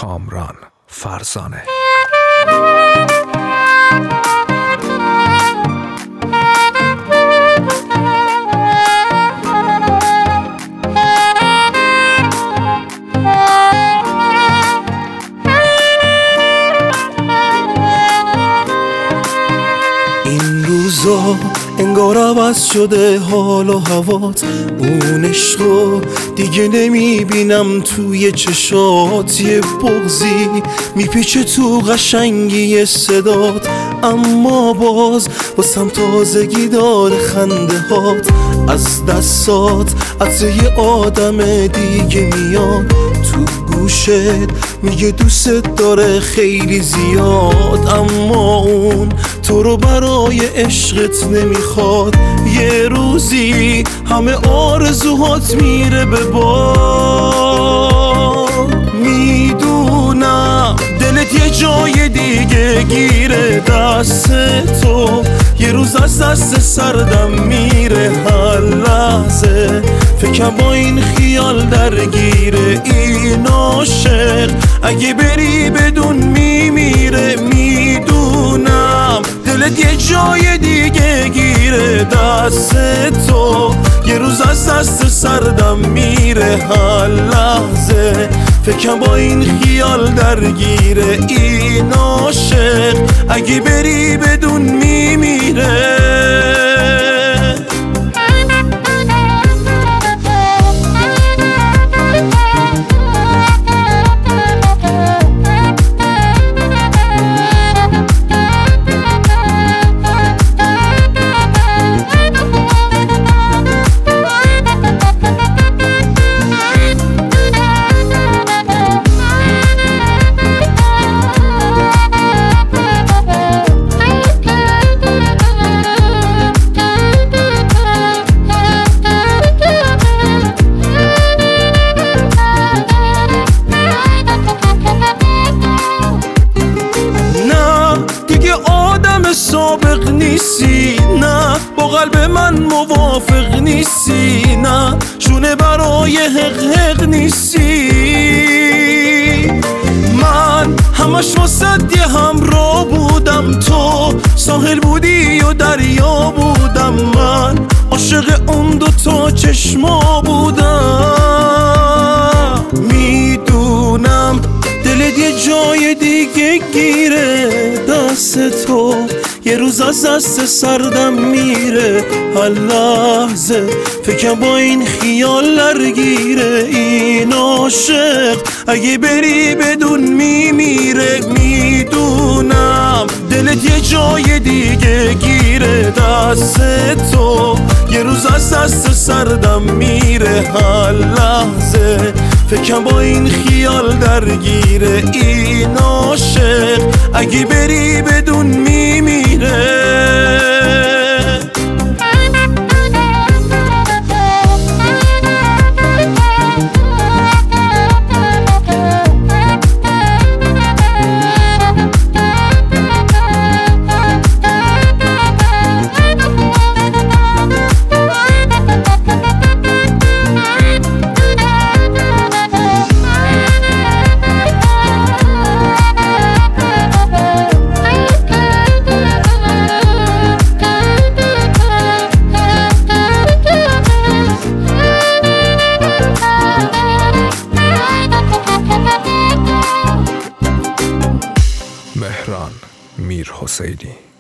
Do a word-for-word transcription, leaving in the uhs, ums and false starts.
کامران فرزانه. این روزا انگار عوض شده حال و هوات، اون عشقو دیگه نمیبینم توی چشات. یه بغضی میپیچه تو قشنگی صدات، اما باز واسم تازگی داره خنده هات. از دستات عطر یه آدم دیگه میاد تو گوشت، میگه دوست داره خیلی زیاد، اما اون تو رو برای عشقت نمیخواد. یه روزی همه آرزوهات میره به باد. میدونم دلت یه جای دیگه گیره دست تو، یه روز از دست سردم میره هر لحظه. فکرم با این خیال درگیره این عاشق، اگه بری بدون میمیره. میدونم دلت یه جای دیگه گیره دست تو، یه روز از دست سردم میره هر لحظه. فکرم با این خیال درگیره این عاشق، اگه بری بدون میمیره. سابق نیستی، نه با قلب من موافق نیستی، نه شونه برای حق حق نیستی. من همش واسد یه همراه بودم، تو ساحل بودی و دریا بودم، من عاشق اون دوتا چشما بودم. میدونم دلت یه جای دیگه گیره دست تو، یه روز از دست سردم میره هر لحظه. فکرم با این خیال درگیره این عاشق، اگه بری بدون میمیره. میدونم دلت یه جای دیگه گیره دست تو، یه روز از دست سردم میره هر لحظه. فکرم با این خیال درگیره این عاشق، اگه بری بدون میمیره. مهران میرحسینی.